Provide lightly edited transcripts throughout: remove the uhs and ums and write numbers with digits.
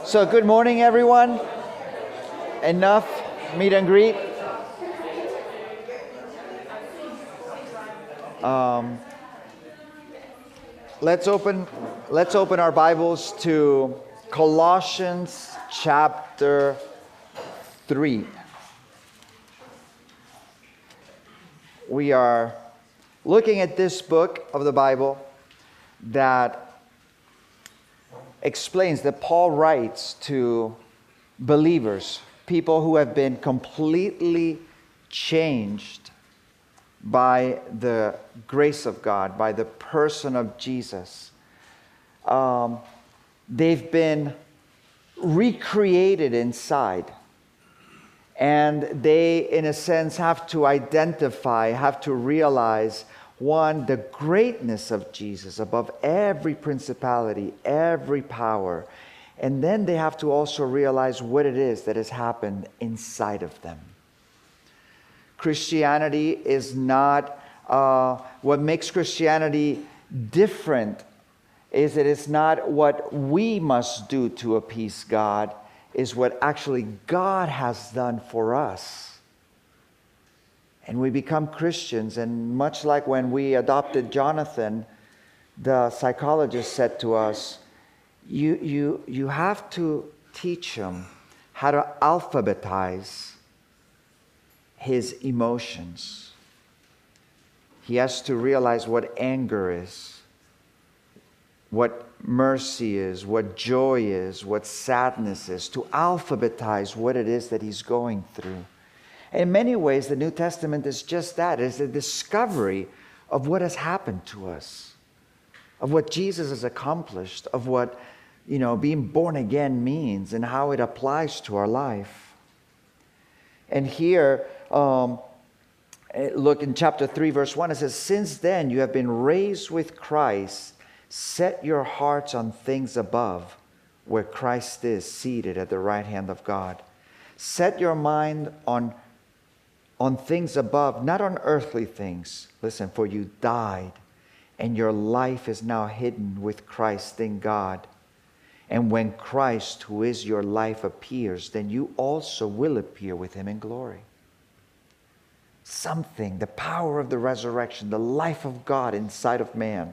So good morning, everyone. Enough meet and greet. Let's open our Bibles to Colossians chapter 3. We are looking at this book of the Bible that explains that Paul writes to believers, people who have been completely changed by the grace of God, by the person of Jesus. They've been recreated inside. And they, in a sense, have to identify, have to realize, one, the greatness of Jesus above every principality, every power. And then they have to also realize what it is that has happened inside of them. Christianity is not, what makes Christianity different is that it's not what we must do to appease God, is what actually God has done for us. And we become Christians, and much like when we adopted Jonathan, the psychologist said to us, you have to teach him how to alphabetize his emotions. He has to realize what anger is, what mercy is, what joy is, what sadness is, to alphabetize what it is that he's going through. In many ways, the New Testament is just that. It's a discovery of what has happened to us, of what Jesus has accomplished, of what, being born again means and how it applies to our life. And here, look in chapter 3, verse 1, it says, "Since then you have been raised with Christ, set your hearts on things above, where Christ is seated at the right hand of God. Set your mind on things above, not on earthly things. Listen, for you died, and your life is now hidden with Christ in God. And when Christ, who is your life, appears, then you also will appear with him in glory." Something, the power of the resurrection, the life of God inside of man.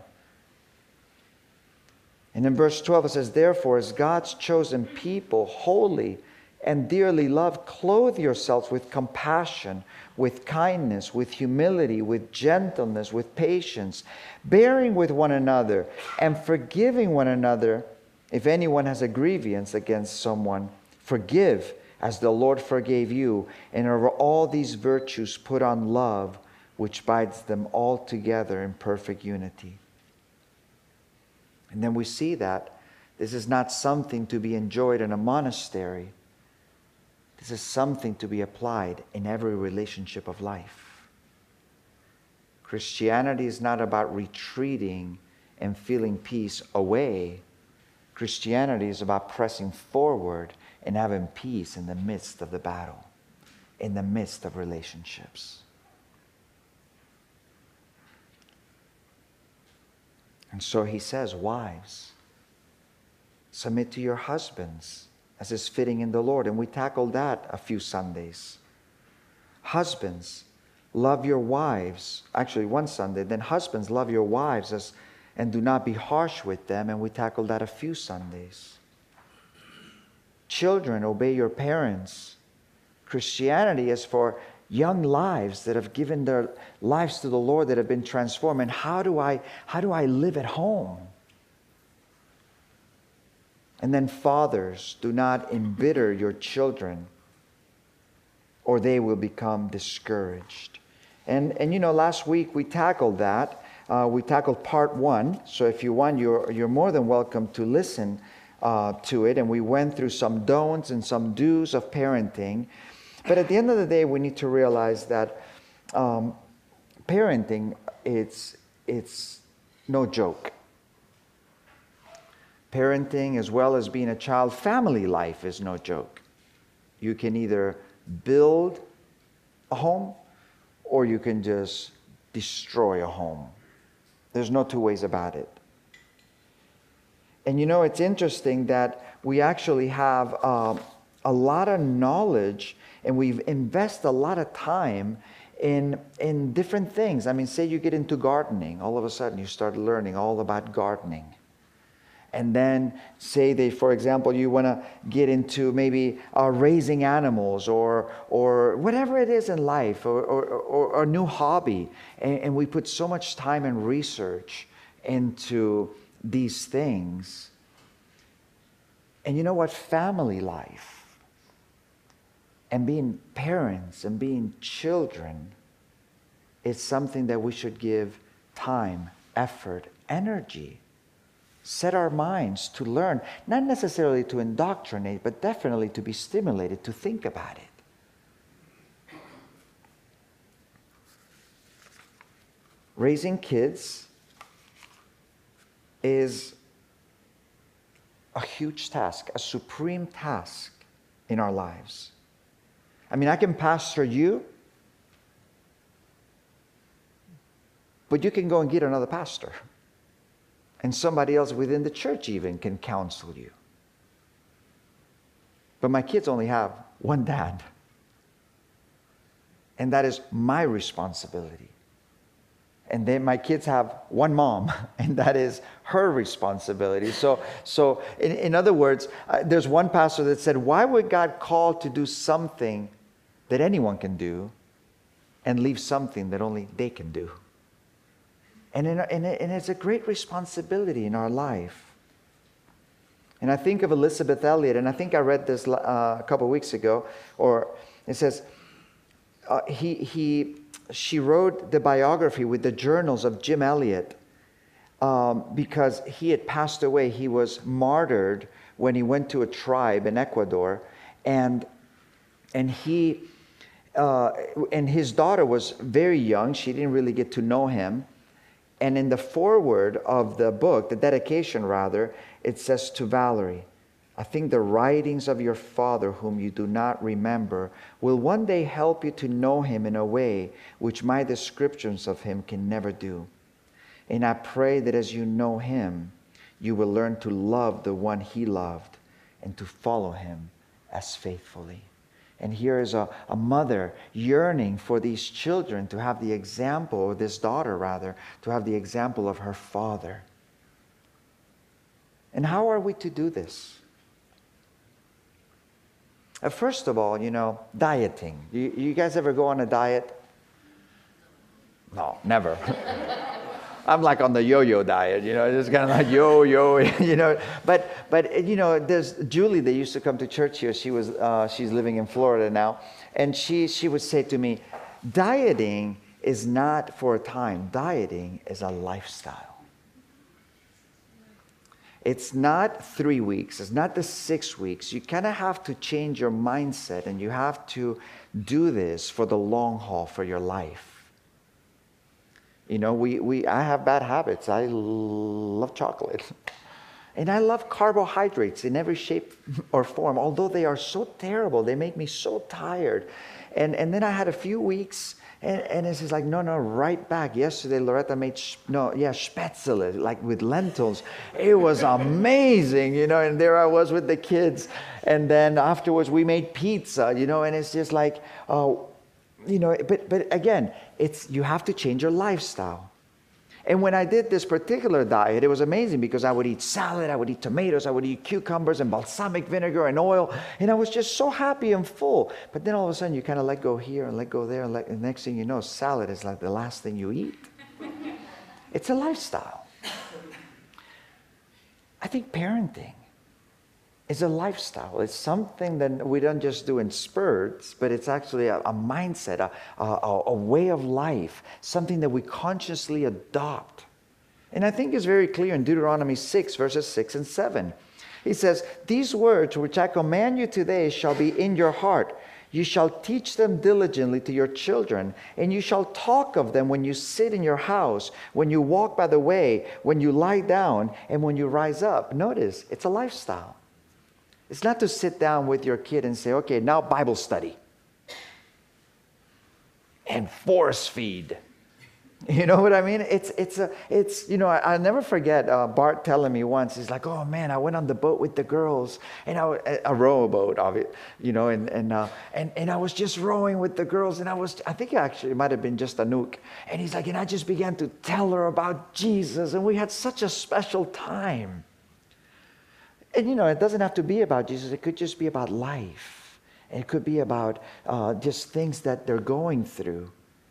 And in verse 12 it says, "Therefore, as God's chosen people, holy and dearly loved, clothe yourselves with compassion, with kindness, with humility, with gentleness, with patience, bearing with one another and forgiving one another. If anyone has a grievance against someone, forgive as the Lord forgave you. And over all these virtues put on love, which binds them all together in perfect unity." And then we see that this is not something to be enjoyed in a monastery. This is something to be applied in every relationship of life. Christianity is not about retreating and feeling peace away. Christianity is about pressing forward and having peace in the midst of the battle, in the midst of relationships. And so he says, wives, submit to your husbands as is fitting in the Lord. And we tackled that a few Sundays. Husbands, love your wives. Actually, one Sunday. Then husbands, love your wives and do not be harsh with them. And we tackled that a few Sundays. Children, obey your parents. Christianity is for young lives that have given their lives to the Lord, that have been transformed. And how do I live at home? And then fathers, do not embitter your children, or they will become discouraged. And last week we tackled that. We tackled part 1. So if you want, you're more than welcome to listen to it. And we went through some don'ts and some do's of parenting. But at the end of the day, we need to realize that parenting, it's no joke. Parenting, as well as being a child, family life is no joke. You can either build a home or you can just destroy a home. There's no two ways about it. And you know, it's interesting that we actually have a lot of knowledge, and we've invested a lot of time in different things. I mean, say you get into gardening, all of a sudden you start learning all about gardening. And then say for example, you want to get into maybe raising animals or whatever it is in life, or a new hobby. And we put so much time and research into these things. And you know what? Family life and being parents and being children is something that we should give time, effort, energy. Set our minds to learn, not necessarily to indoctrinate, but definitely to be stimulated to think about it. Raising kids is a huge task, a supreme task in our lives. I mean, I can pastor you, but you can go and get another pastor. And somebody else within the church even can counsel you. But my kids only have one dad. And that is my responsibility. And then my kids have one mom, and that is her responsibility. So in other words, there's one pastor that said, why would God call to do something that anyone can do and leave something that only they can do? And it's a great responsibility in our life. And I think of Elisabeth Elliot, and I think I read this a couple of weeks ago, or it says, she wrote the biography with the journals of Jim Elliot because he had passed away. He was martyred when he went to a tribe in Ecuador, and his daughter was very young. She didn't really get to know him. And in the foreword of the book, the dedication rather, it says to Valerie, I think the writings of your father whom you do not remember will one day help you to know him in a way which my descriptions of him can never do. And I pray that as you know him, you will learn to love the one he loved and to follow him as faithfully. And here is a mother yearning for these children to have the example, or this daughter rather, to have the example of her father. And how are we to do this? First of all, dieting. You guys ever go on a diet? No, never. I'm like on the yo-yo diet, just kind of like yo-yo, But there's Julie that used to come to church here. She's living in Florida now, and she would say to me, dieting is not for a time. Dieting is a lifestyle. It's not 3 weeks. It's not the 6 weeks. You kind of have to change your mindset, and you have to do this for the long haul for your life. I have bad habits. I love chocolate. And I love carbohydrates in every shape or form, although they are so terrible. They make me so tired. And then I had a few weeks, and it's just like, no, right back. Yesterday, Loretta made, spätzle, like with lentils. It was amazing, and there I was with the kids. And then afterwards, we made pizza, and it's just like, but again, you have to change your lifestyle. And when I did this particular diet, it was amazing because I would eat salad, I would eat tomatoes, I would eat cucumbers and balsamic vinegar and oil, and I was just so happy and full. But then all of a sudden, you kind of let go here and let go there, and the next thing you know, salad is like the last thing you eat. It's a lifestyle. I think parenting is a lifestyle. It's something that we don't just do in spurts, but it's actually a mindset, a way of life, something that we consciously adopt. And I think it's very clear in Deuteronomy 6, verses 6 and 7. He says, these words which I command you today shall be in your heart. You shall teach them diligently to your children, and you shall talk of them when you sit in your house, when you walk by the way, when you lie down, and when you rise up. Notice, it's a lifestyle. It's not to sit down with your kid and say, okay, now Bible study. And force feed. You know what I mean? I'll never forget Bart telling me once, he's like, oh man, I went on the boat with the girls, and a rowboat of it, and I was just rowing with the girls, and I think actually it might have been just Anouk, and he's like, and I just began to tell her about Jesus, and we had such a special time. And it doesn't have to be about Jesus, it could just be about life. It could be about just things that they're going through.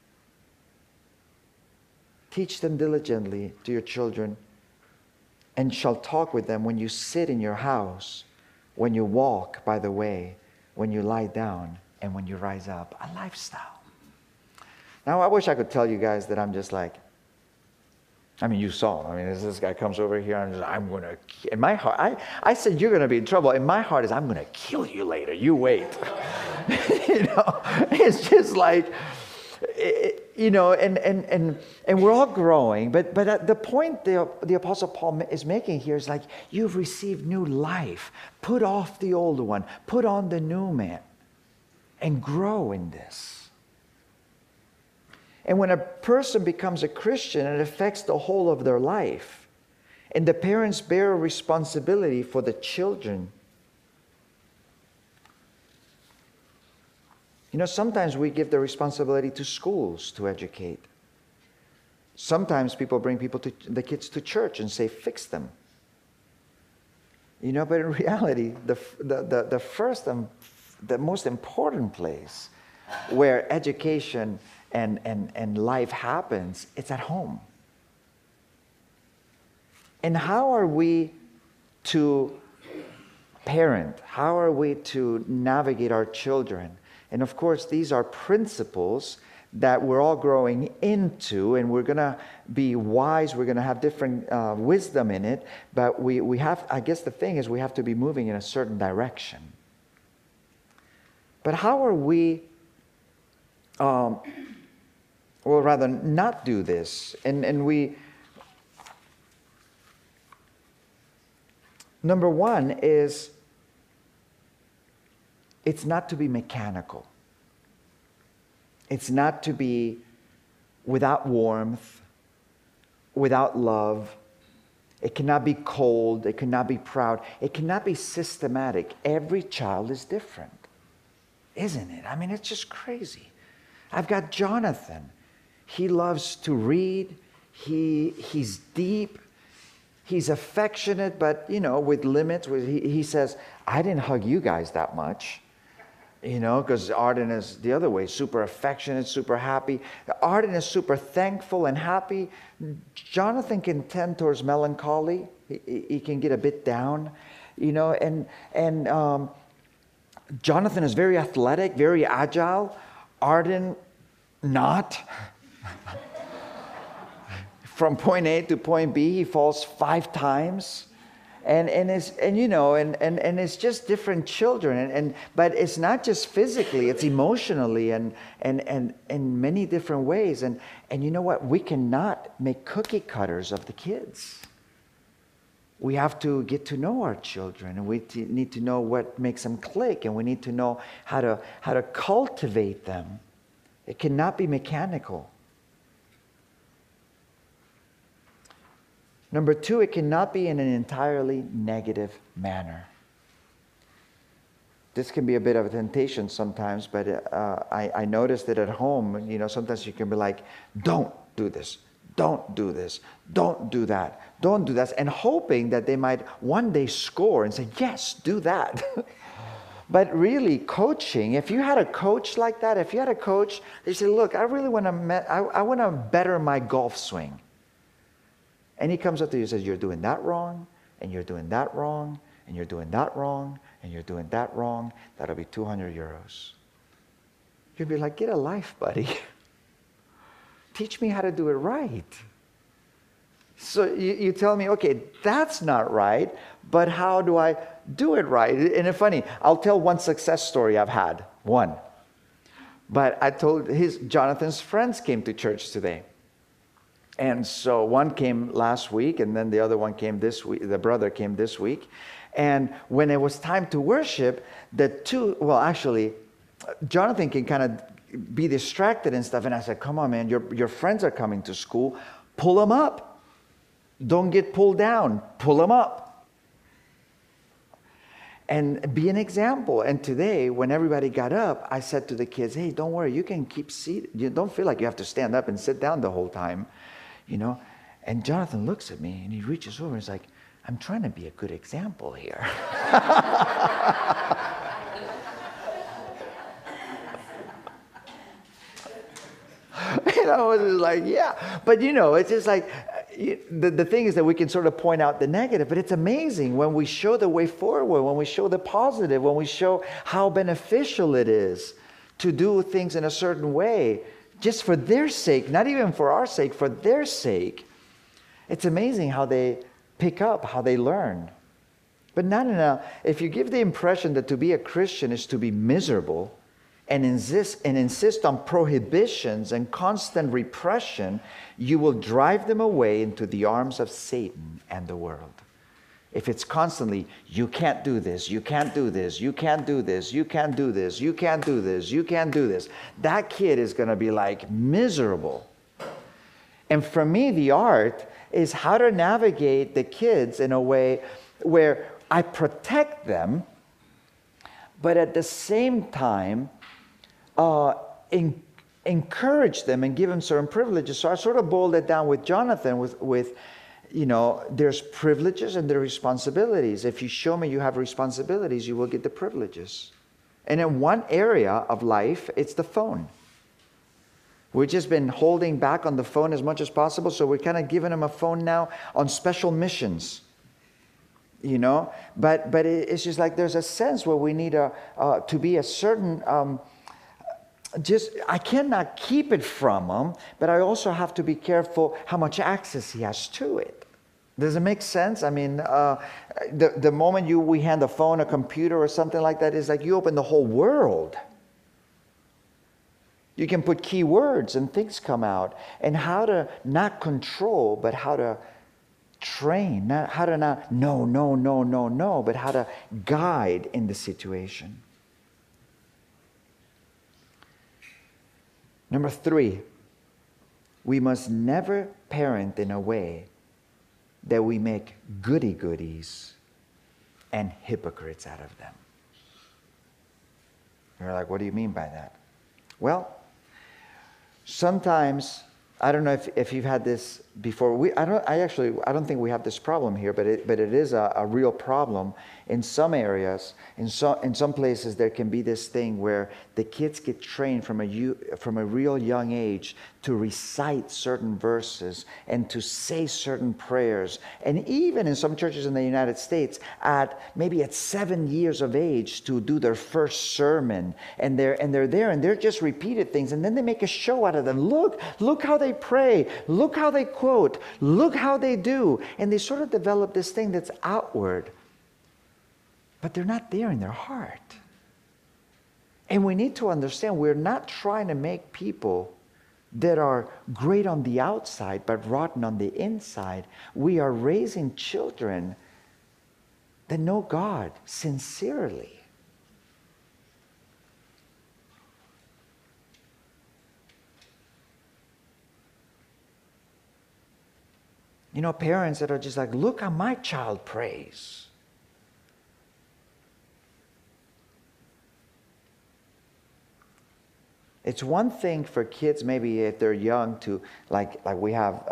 Teach them diligently to your children, and shall talk with them when you sit in your house, when you walk by the way, when you lie down, and when you rise up. A lifestyle. Now, I wish I could tell you guys that I'm just like, you saw him. This guy comes over here, I'm going to, in my heart, I said, you're going to be in trouble. In my heart is, I'm going to kill you later. You wait. It's just like, and we're all growing, but the point the Apostle Paul is making here is like, you've received new life. Put off the old one. Put on the new man. And grow in this. And when a person becomes a Christian, it affects the whole of their life. And the parents bear a responsibility for the children. Sometimes we give the responsibility to schools to educate. Sometimes people bring the kids to church and say, fix them. But in reality, the first and the most important place where education and life happens, it's at home. And how are we to parent? How are we to navigate our children? And of course, these are principles that we're all growing into, and we're going to be wise. We're going to have different wisdom in it. But we have, I guess the thing is, we have to be moving in a certain direction. But how are we, or rather not do this? And we, number one is, it's not to be mechanical. It's not to be without warmth, without love. It cannot be cold. It cannot be proud. It cannot be systematic. Every child is different, isn't it? It's just crazy. I've got Jonathan. He loves to read. He's deep. He's affectionate, but, with limits. He says, I didn't hug you guys that much. Because Arden is the other way, super affectionate, super happy. Arden is super thankful and happy. Jonathan can tend towards melancholy. He can get a bit down, and Jonathan is very athletic, very agile. Arden, not. From point A to point B, he falls 5 times. And it's just different children, but it's not just physically; it's emotionally, and in many different ways. And you know what? We cannot make cookie cutters of the kids. We have to get to know our children, and we need to know what makes them click, and we need to know how to cultivate them. It cannot be mechanical. Number 2, it cannot be in an entirely negative manner. This can be a bit of a temptation sometimes, but I noticed that at home, sometimes you can be like, don't do this, don't do this, don't do that, don't do that, and hoping that they might one day score and say, yes, do that. But really, coaching, if you had a coach like that, if you had a coach, they say, look, I really want to better my golf swing. And he comes up to you and says, you're doing that wrong, and you're doing that wrong, and you're doing that wrong, and you're doing that wrong. That'll be 200 euros. You'd be like, get a life, buddy. Teach me how to do it right. So you tell me, okay, that's not right, but how do I do it right? And it's funny, I'll tell one success story I've had. One. But I told Jonathan's friends came to church today. And so one came last week, and then the other one came this week. The brother came this week. And when it was time to worship, Jonathan can kind of be distracted and stuff. And I said, come on, man, your friends are coming to school. Pull them up. Don't get pulled down. Pull them up. And be an example. And today, when everybody got up, I said to the kids, hey, don't worry, you can keep seated. You don't feel like you have to stand up and sit down the whole time, you know. And Jonathan looks at me and he reaches over and he's like, I'm trying to be a good example here. You know, it's like, yeah. But, you know, it's just like, the thing is that we can sort of point out the negative, but it's amazing when we show the way forward, when we show the positive, when we show how beneficial it is to do things in a certain way, just for their sake, not even for our sake, for their sake. It's amazing how they pick up, how they learn. But if you give the impression that to be a Christian is to be miserable, and insist on prohibitions and constant repression, you will drive them away into the arms of Satan and the world. If it's constantly, you can't do this, you can't do this, you can't do this, you can't do this, you can't do this, you can't do this, that kid is going to be like miserable. And for me, the art is how to navigate the kids in a way where I protect them, but at the same time, encourage them and give them certain privileges. So I sort of boiled it down with Jonathan with you know, there's privileges and there are responsibilities. If you show me you have responsibilities, you will get the privileges. And in one area of life, it's the phone. We've just been holding back on the phone as much as possible, so we're kind of giving them a phone now on special missions. You know, but it's just like there's a sense where we need to be a certain... I cannot keep it from him, but I also have to be careful how much access he has to it. Does it make sense? I mean, the moment we hand a phone, a computer, or something like that, is like you open the whole world. You can put keywords and things come out. And how to not control, but how to train. How to not, no, but how to guide in the situation. Number 3, we must never parent in a way that we make goody-goodies and hypocrites out of them. You're like, what do you mean by that? Well, sometimes, I don't know if you've had this before. I don't think we have this problem here, but it is a real problem in some areas. In some places, there can be this thing where the kids get trained from a real young age to recite certain verses and to say certain prayers. And even in some churches in the United States, maybe at 7 years of age, to do their first sermon. And they're there and they're just repeated things. And then they make a show out of them. Look how they pray. Look how they quote. Look how they do. And they sort of develop this thing that's outward. But they're not there in their heart. And we need to understand we're not trying to make people that are great on the outside but rotten on the inside. We are raising children that know God sincerely. You know, parents that are just like, look how my child prays. It's one thing for kids, maybe if they're young, to like we have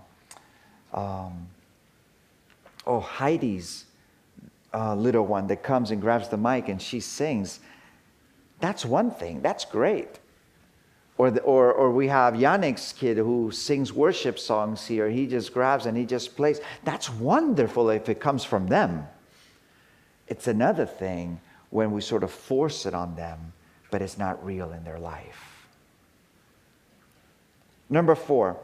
Heidi's little one that comes and grabs the mic and she sings. That's one thing. That's great. Or we have Yannick's kid who sings worship songs here. He just grabs and he just plays. That's wonderful if it comes from them. It's another thing when we sort of force it on them, but it's not real in their life. Number 4,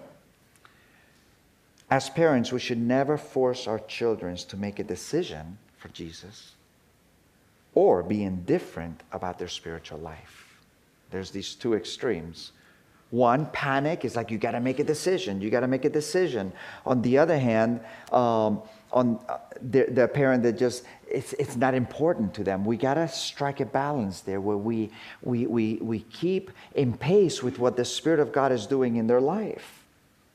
as parents, we should never force our children to make a decision for Jesus or be indifferent about their spiritual life. There's these two extremes. One, panic is like, you got to make a decision. You got to make a decision. On the other hand, on the parent that just, it's not important to them. We got to strike a balance there where we keep in pace with what the Spirit of God is doing in their life.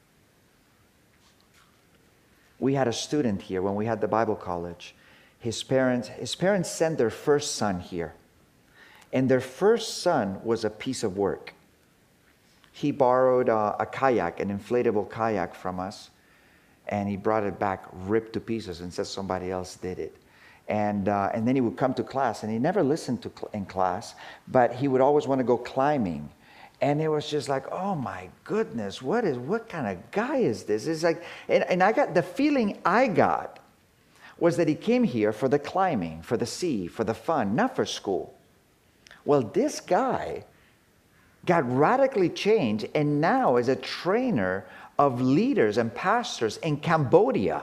We had a student here when we had the Bible college. His parents sent their first son here. And their first son was a piece of work. He borrowed a kayak, an inflatable kayak from us, and he brought it back ripped to pieces and said somebody else did it. And then he would come to class, and he never listened in class, but he would always want to go climbing. And it was just like, oh my goodness, what kind of guy is this? It's like, and I got the feeling I got was that he came here for the climbing, for the sea, for the fun, not for school. Well, this guy got radically changed and now is a trainer of leaders and pastors in Cambodia.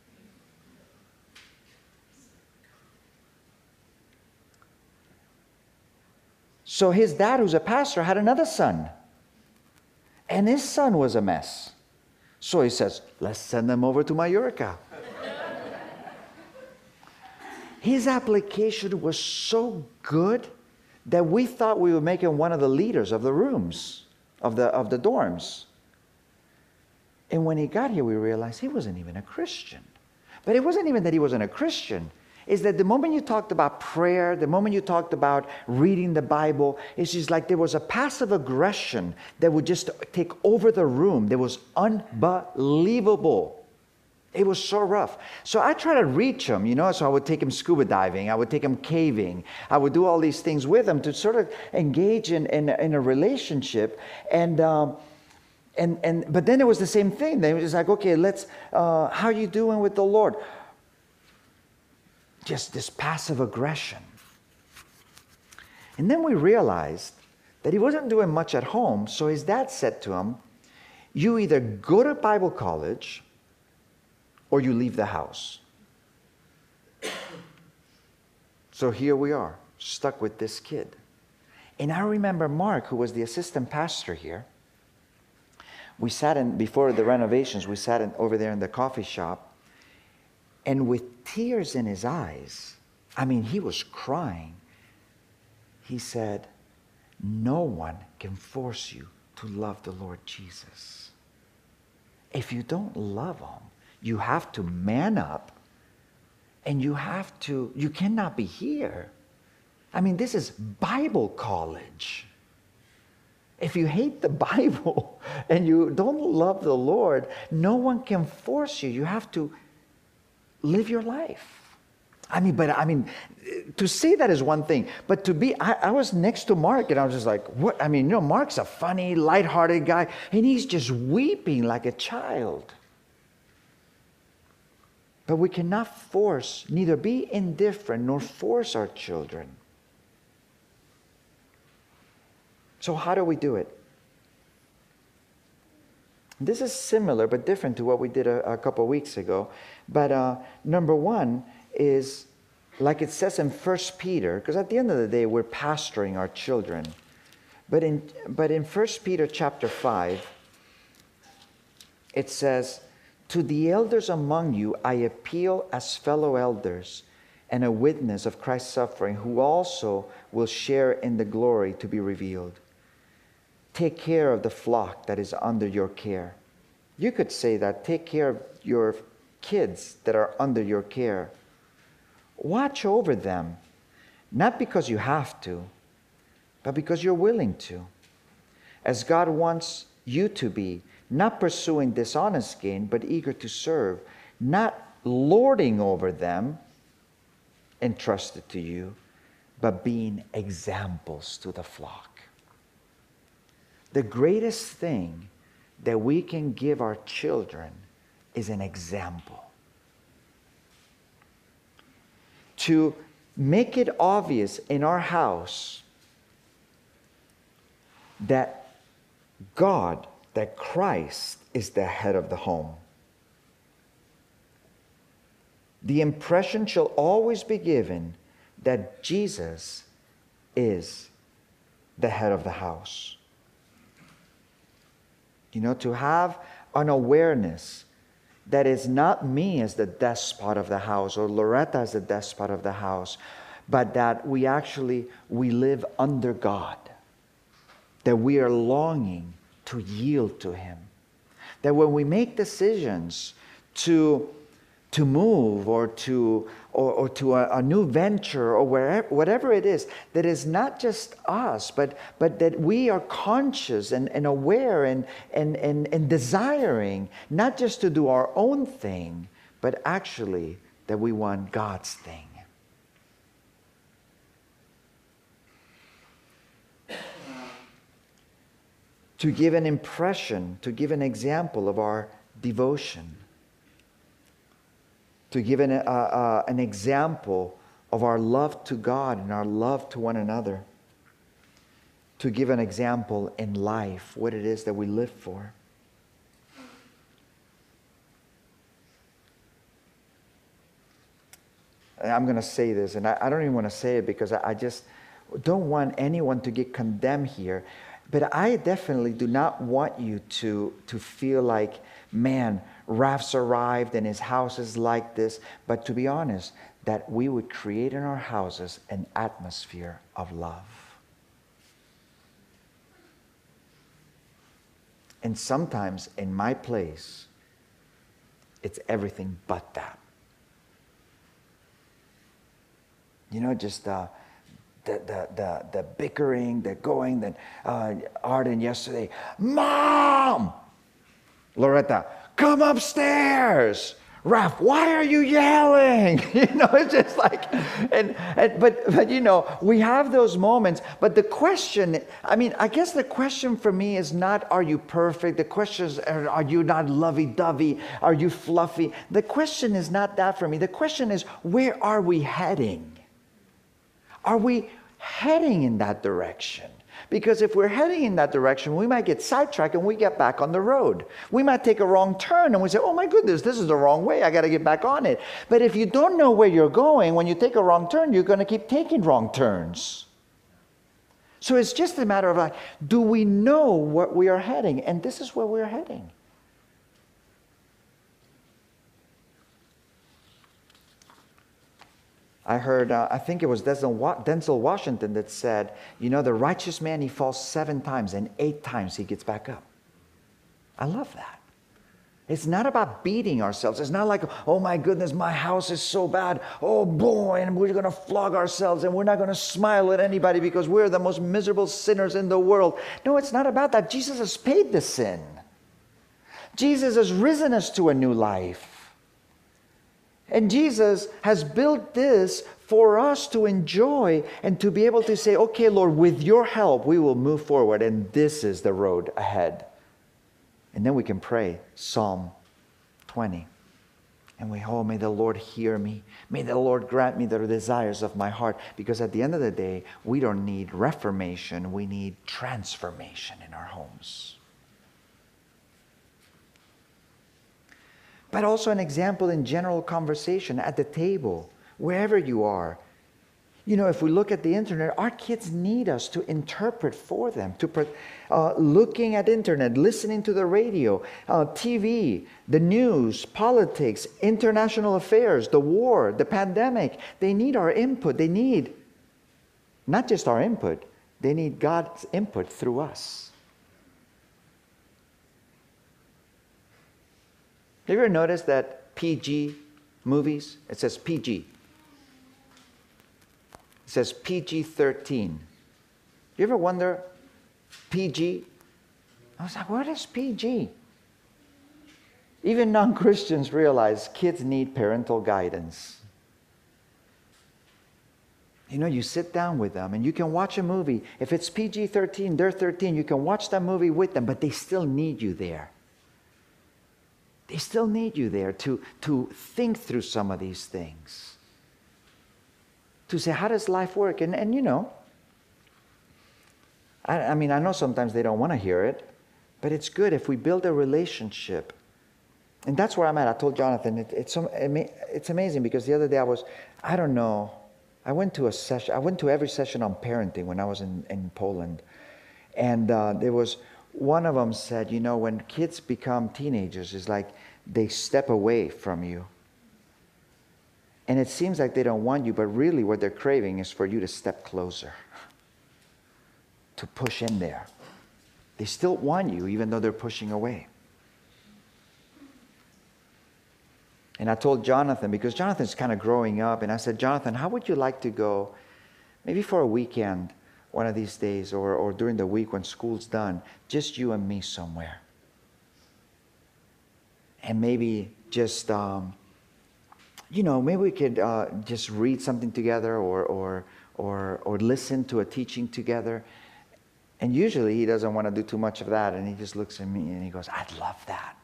So his dad, who's a pastor, had another son. And his son was a mess. So he says, let's send them over to Mallorca. His application was so good that we thought we would make him one of the leaders of the rooms, of the dorms. And when he got here, we realized he wasn't even a Christian. But it wasn't even that he wasn't a Christian. It's that the moment you talked about prayer, the moment you talked about reading the Bible, it's just like there was a passive aggression that would just take over the room. That was unbelievable. It was so rough. So I tried to reach him, so I would take him scuba diving. I would take him caving. I would do all these things with him to sort of engage in a relationship. But then it was the same thing. They was like, okay, how are you doing with the Lord? Just this passive aggression. And then we realized that he wasn't doing much at home. So his dad said to him, you either go to Bible college or you leave the house. So here we are, stuck with this kid. And I remember Mark, who was the assistant pastor here, we sat in, before the renovations, over there in the coffee shop, and with tears in his eyes, he was crying. He said, no one can force you to love the Lord Jesus. If you don't love him, you have to man up, and you cannot be here. This is Bible college. If you hate the Bible and you don't love the Lord, no one can force you. You have to live your life. To say that is one thing, but to be, I was next to Mark and I was just like, what? Mark's a funny, lighthearted guy, and he's just weeping like a child. But we cannot neither be indifferent nor force our children. So how do we do it? This is similar but different to what we did a couple of weeks ago. But number one is, like it says in 1 Peter, because at the end of the day, we're pastoring our children. But in 1 Peter chapter 5, it says, to the elders among you, I appeal as fellow elders and a witness of Christ's suffering, who also will share in the glory to be revealed. Take care of the flock that is under your care. You could say that, take care of your kids that are under your care. Watch over them, not because you have to, but because you're willing to. As God wants you to be, not pursuing dishonest gain, but eager to serve, not lording over them entrusted to you, but being examples to the flock. The greatest thing that we can give our children is an example. To make it obvious in our house that God, that Christ is the head of the home. The impression shall always be given that Jesus is the head of the house. To have an awareness that it's not me as the despot of the house or Loretta as the despot of the house, but that we live under God. That we are longing to yield to Him. That when we make decisions to move or to a new venture or whatever it is, that is not just us, but that we are conscious and aware and desiring not just to do our own thing, but actually that we want God's thing. To give an impression, to give an example of our devotion. To give an example of our love to God and our love to one another. To give an example in life, what it is that we live for. And I'm going to say this, and I don't even want to say it because I just don't want anyone to get condemned here. But I definitely do not want you to feel like, man, Raf's arrived and his house is like this. But to be honest, that we would create in our houses an atmosphere of love. And sometimes in my place, it's everything but that. You know, just the bickering, the going, that Arden yesterday, Mom! Loretta, come upstairs! Raf, why are you yelling? You know, it's just like, but you know, we have those moments. But the question, I guess the question for me is not, are you perfect? The question is, are you not lovey-dovey? Are you fluffy? The question is not that for me. The question is, where are we heading? Are we heading in that direction? Because if we're heading in that direction, we might get sidetracked and we get back on the road. We might take a wrong turn and we say, oh my goodness, this is the wrong way. I got to get back on it. But if you don't know where you're going, when you take a wrong turn, you're going to keep taking wrong turns. So it's just a matter of, like, do we know where we are heading? And this is where we're heading. I heard, I think it was Denzel Washington that said, you know, the righteous man, he falls 7 times and 8 times he gets back up. I love that. It's not about beating ourselves. It's not like, oh my goodness, my house is so bad. Oh boy, and we're going to flog ourselves and we're not going to smile at anybody because we're the most miserable sinners in the world. No, it's not about that. Jesus has paid the sin. Jesus has risen us to a new life. And Jesus has built this for us to enjoy and to be able to say, okay, Lord, with your help, we will move forward. And this is the road ahead. And then we can pray Psalm 20. And may the Lord hear me. May the Lord grant me the desires of my heart. Because at the end of the day, we don't need reformation. We need transformation in our homes. But also an example in general conversation at the table, wherever you are. You know, if we look at the internet, our kids need us to interpret for them, looking at internet, listening to the radio, TV, the news, politics, international affairs, the war, the pandemic. They need our input. They need not just our input, they need God's input through us. Have you ever noticed that PG movies, it says PG. It says PG-13. You ever wonder, PG? I was like, what is PG? Even non-Christians realize kids need parental guidance. You know, you sit down with them and you can watch a movie. If it's PG-13, they're 13. You can watch that movie with them, but they still need you there. They still need you there to think through some of these things. To say, how does life work? And you know, I know sometimes they don't want to hear it, but it's good if we build a relationship. And that's where I'm at. I told Jonathan, it's amazing because the other day I went to a session. I went to every session on parenting when I was in Poland. And there was one of them said, you know, when kids become teenagers, it's like they step away from you. And it seems like they don't want you, but really what they're craving is for you to step closer, to push in there. They still want you, even though they're pushing away. And I told Jonathan, because Jonathan's kind of growing up, and I said, Jonathan, how would you like to go, maybe for a weekend, one of these days, or during the week when school's done, just you and me somewhere? And maybe just, maybe we could just read something together or listen to a teaching together. And usually he doesn't want to do too much of that, and he just looks at me and he goes, I'd love that.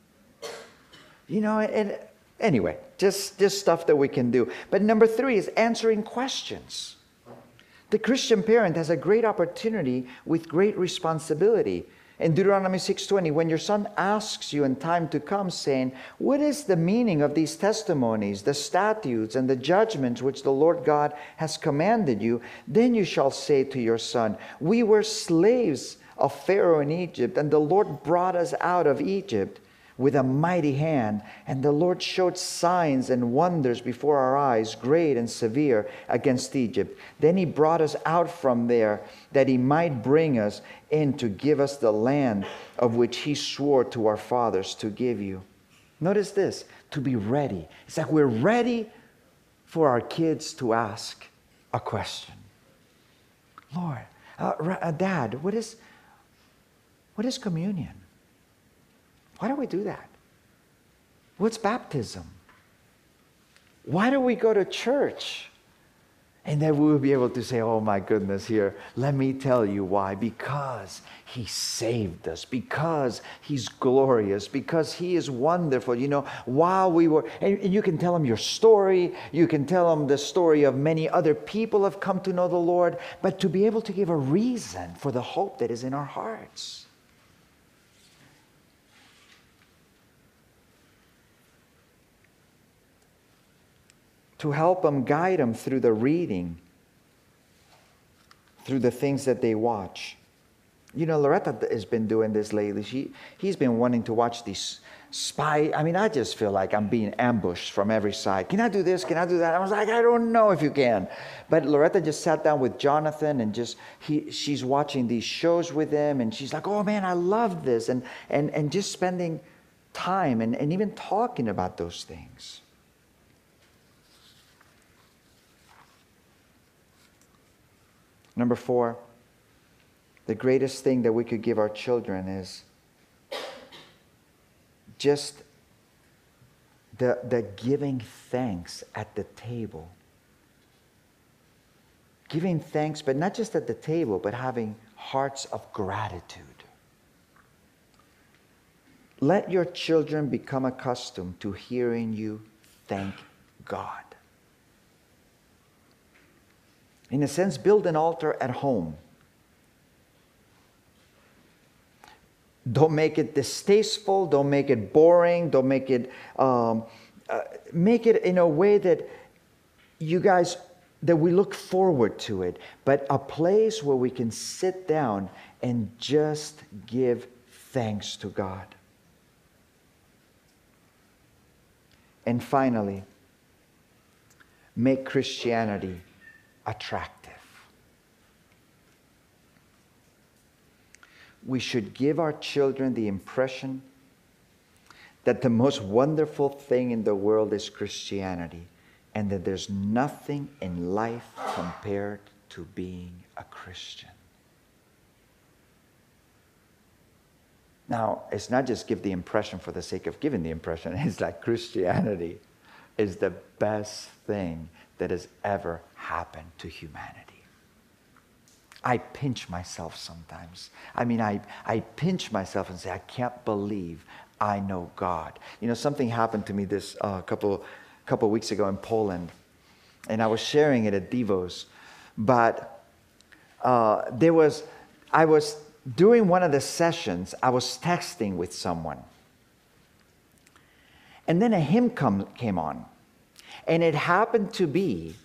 And anyway, just stuff that we can do. But number 3 is answering questions. The Christian parent has a great opportunity with great responsibility. In Deuteronomy 6:20, when your son asks you in time to come, saying, what is the meaning of these testimonies, the statutes, and the judgments which the Lord God has commanded you, then you shall say to your son, we were slaves of Pharaoh in Egypt, and the Lord brought us out of Egypt with a mighty hand, and the Lord showed signs and wonders before our eyes, great and severe, against Egypt. Then he brought us out from there, that he might bring us in to give us the land of which he swore to our fathers to give you. Notice this, to be ready. It's like we're ready for our kids to ask a question. Lord, Dad, what is communion? Why do we do that? What's baptism? Why do we go to church? And then we will be able to say, oh my goodness, here, let me tell you why. Because he saved us. Because he's glorious. Because he is wonderful. While we were, and you can tell them your story. You can tell them the story of many other people have come to know the Lord. But to be able to give a reason for the hope that is in our hearts. To help them, guide them through the reading, through the things that they watch. Loretta has been doing this lately. He's been wanting to watch these spy. I just feel like I'm being ambushed from every side. Can I do this? Can I do that? I was like, I don't know if you can. But Loretta just sat down with Jonathan and she's watching these shows with him, and she's like, oh man, I love this. And just spending time and even talking about those things. Number 4, the greatest thing that we could give our children is just the giving thanks at the table. Giving thanks, but not just at the table, but having hearts of gratitude. Let your children become accustomed to hearing you thank God. In a sense, build an altar at home. Don't make it distasteful. Don't make it boring. Don't make it in a way that that we look forward to it. But a place where we can sit down and just give thanks to God. And finally, make Christianity attractive. We should give our children the impression that the most wonderful thing in the world is Christianity, and that there's nothing in life compared to being a Christian. Now, it's not just give the impression for the sake of giving the impression. It's like Christianity is the best thing that has ever happened to humanity. I pinch myself sometimes. I pinch myself and say, I can't believe I know God. Something happened to me this couple weeks ago in Poland, and I was sharing it at Devos. But I was during one of the sessions, I was texting with someone, and then a hymn came on. And it happened to be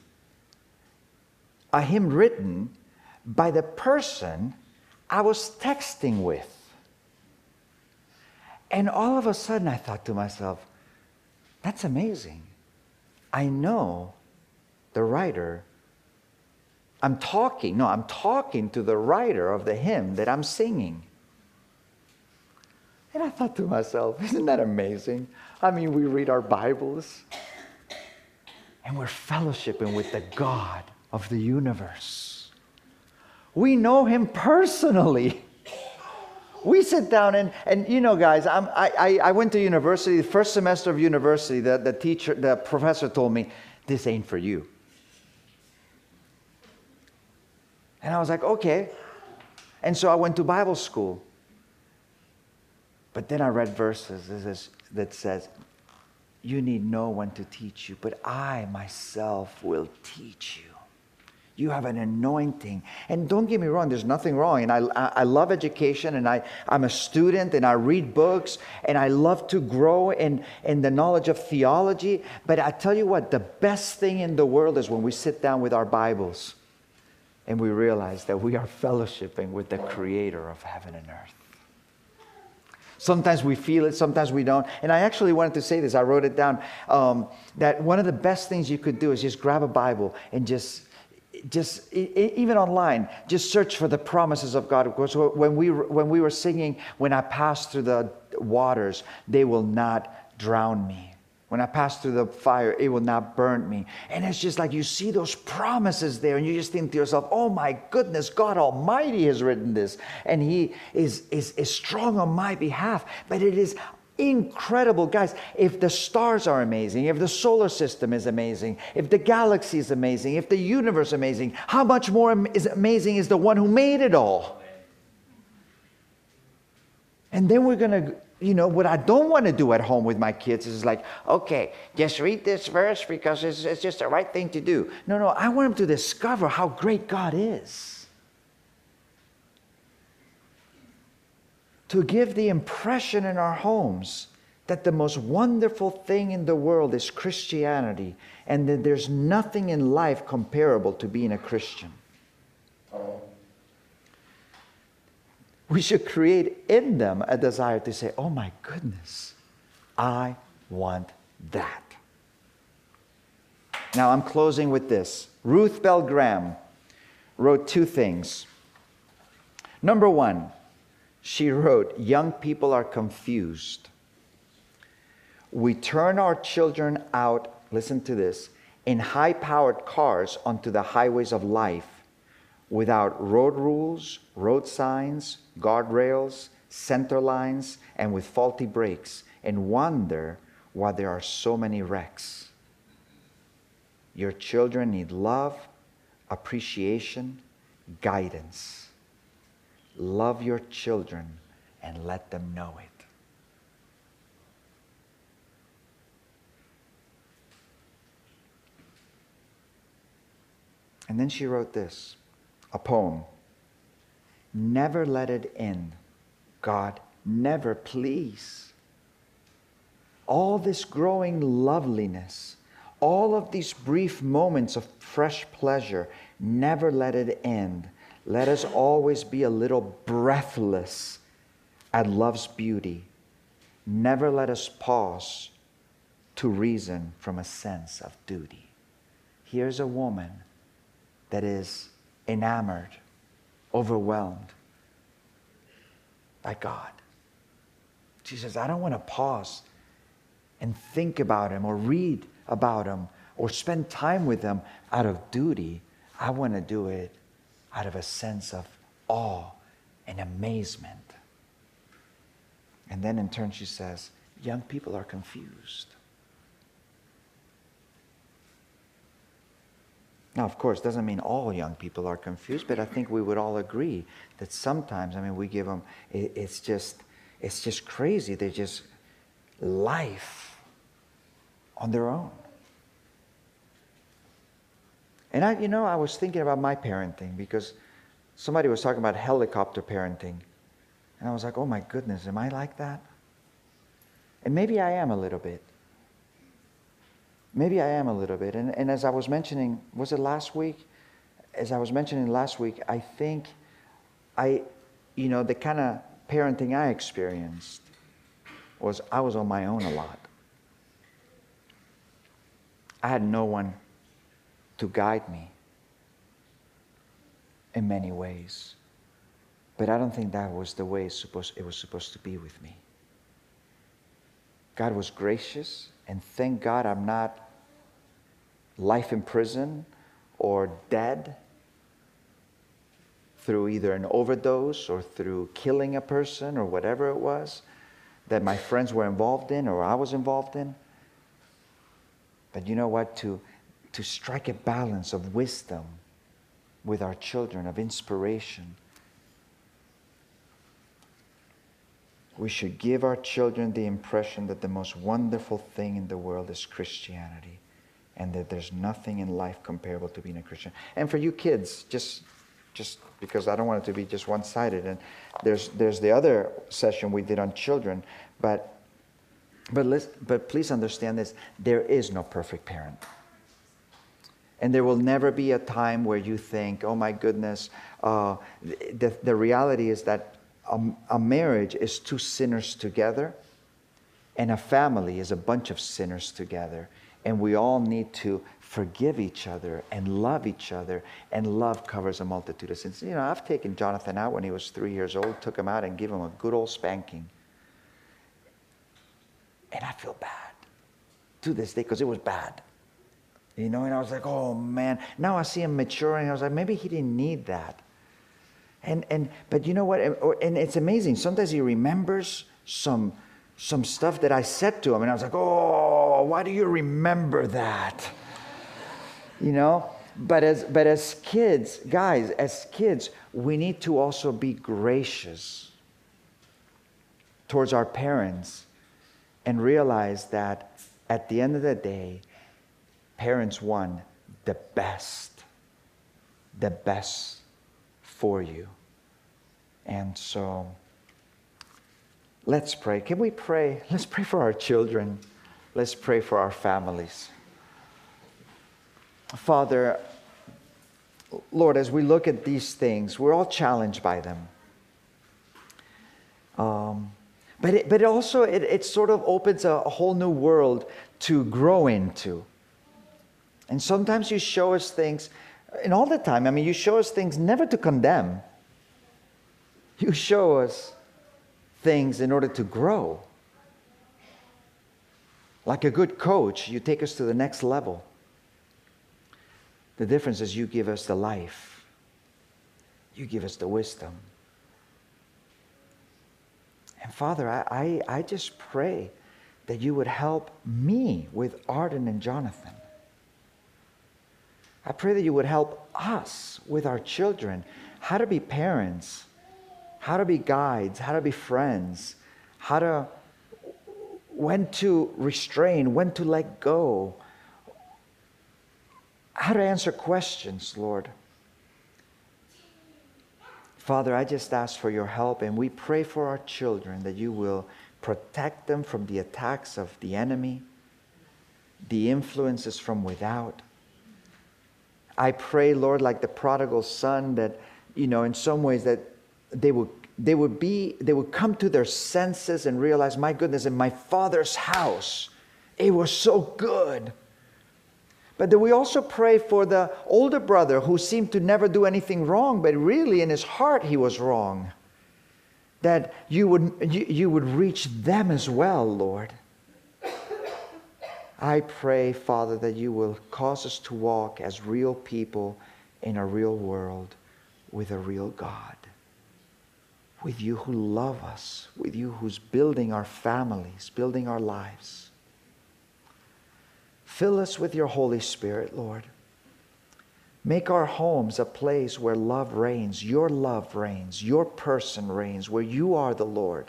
a hymn written by the person I was texting with. And all of a sudden I thought to myself, that's amazing. I know the writer. I'm talking to the writer of the hymn that I'm singing. And I thought to myself, isn't that amazing? I mean, we read our Bibles and we're fellowshipping with the God of the universe. We know him personally. We sit down and you know, guys, I went to university, the first semester of university, the professor told me, this ain't for you. And I was like, okay. And so I went to Bible school. But then I read verses that says, you need no one to teach you, but I myself will teach you. You have an anointing. And don't get me wrong, there's nothing wrong. And I love education, and I'm a student, and I read books, and I love to grow in the knowledge of theology. But I tell you what, the best thing in the world is when we sit down with our Bibles and we realize that we are fellowshipping with the Creator of heaven and earth. Sometimes we feel it, sometimes we don't. And I actually wanted to say this, I wrote it down, that one of the best things you could do is just grab a Bible and just even online, just search for the promises of God. Of course, when we were singing, when I pass through the waters, they will not drown me. When I pass through the fire, it will not burn me. And it's just like you see those promises there, and you just think to yourself, oh my goodness, God Almighty has written this, and He is strong on my behalf. But it is incredible, guys. If the stars are amazing, if the solar system is amazing, if the galaxy is amazing, if the universe is amazing, how much more amazing is the one who made it all? And then we're going to, you know, what I don't want to do at home with my kids is like, okay, just read this verse because it's just the right thing to do. No, I want them to discover how great God is. To give the impression in our homes that the most wonderful thing in the world is Christianity, and that there's nothing in life comparable to being a Christian. We should create in them a desire to say, oh my goodness, I want that. Now I'm closing with this. Ruth Bell Graham wrote two things. Number one, she wrote, young people are confused. We turn our children out, listen to this, in high-powered cars onto the highways of life without road rules, road signs, guardrails, center lines, and with faulty brakes, and wonder why there are so many wrecks. Your children need love, appreciation, guidance. Love your children and let them know it. And then she wrote this, a poem. Never let it end. God, never, please. All this growing loveliness, all of these brief moments of fresh pleasure, never let it end. Let us always be a little breathless at love's beauty. Never let us pause to reason from a sense of duty. Here's a woman that is enamored, overwhelmed by God. She says, I don't want to pause and think about Him or read about Him or spend time with Him out of duty. I want to do it out of a sense of awe and amazement. And then in turn she says, young people are confused. Now, of course, doesn't mean all young people are confused, but I think we would all agree that sometimes, we give them, it's just crazy. They're just life on their own. And I was thinking about my parenting because somebody was talking about helicopter parenting. And I was like, oh my goodness, am I like that? And maybe I am a little bit. Maybe I am a little bit. And as I was mentioning, was it last week? As I was mentioning last week, I think the kind of parenting I experienced was I was on my own a lot. I had no one to guide me in many ways. But I don't think that was the way it was supposed to be with me. God was gracious, and thank God I'm not life in prison or dead through either an overdose or through killing a person or whatever it was that my friends were involved in or I was involved in. But you know what? To strike a balance of wisdom with our children, of inspiration. We should give our children the impression that the most wonderful thing in the world is Christianity, and that there's nothing in life comparable to being a Christian. And for you kids, just because I don't want it to be just one-sided, and there's the other session we did on children, but please understand this: there is no perfect parent. And there will never be a time where you think, oh my goodness, the reality is that a marriage is two sinners together, and a family is a bunch of sinners together. And we all need to forgive each other and love each other, and love covers a multitude of sins. You know, I've taken Jonathan out when he was 3 years old, took him out and gave him a good old spanking. And I feel bad to this day because it was bad. You know, and I was like, oh man. Now I see him maturing. I was like, maybe he didn't need that. But you know what? And it's amazing. Sometimes he remembers some stuff that I said to him, and I was like, oh, why do you remember that? You know? But as kids, guys, as kids, we need to also be gracious towards our parents and realize that at the end of the day, parents want the best for you. And so, let's pray. Can we pray? Let's pray for our children. Let's pray for our families. Father, Lord, as we look at these things, we're all challenged by them. But it also sort of opens a whole new world to grow into. And sometimes you show us things, and all the time, I mean, you show us things never to condemn. You show us things in order to grow. Like a good coach, you take us to the next level. The difference is you give us the life. You give us the wisdom. And Father, I just pray that you would help me with Arden and Jonathan. I pray that you would help us with our children, how to be parents, how to be guides, how to be friends, when to restrain, when to let go, how to answer questions, Lord. Father, I just ask for your help, and we pray for our children that you will protect them from the attacks of the enemy, the influences from without. I pray, Lord, like the prodigal son, that, you know, in some ways that they would come to their senses and realize, my goodness, in my Father's house, it was so good. But that we also pray for the older brother who seemed to never do anything wrong, but really in his heart he was wrong. That you would reach them as well, Lord. I pray, Father, that you will cause us to walk as real people in a real world with a real God. With you who love us, with you who's building our families, building our lives. Fill us with your Holy Spirit, Lord. Make our homes a place where love reigns, your person reigns, where you are the Lord.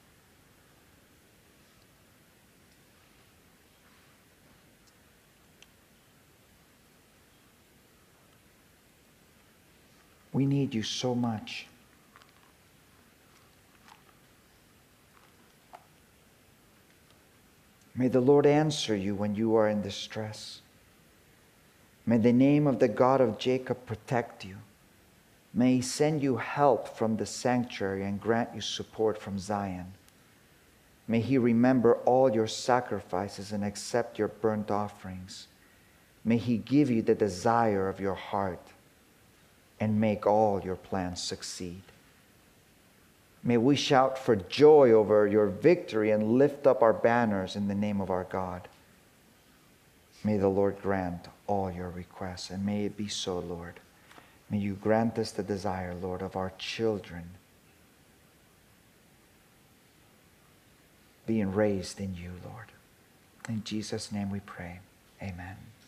We need you so much. May the Lord answer you when you are in distress. May the name of the God of Jacob protect you. May he send you help from the sanctuary and grant you support from Zion. May He remember all your sacrifices and accept your burnt offerings. May He give you the desire of your heart and make all your plans succeed. May we shout for joy over your victory and lift up our banners in the name of our God. May the Lord grant all your requests, and may it be so, Lord. May you grant us the desire, Lord, of our children being raised in you, Lord. In Jesus' name we pray. Amen.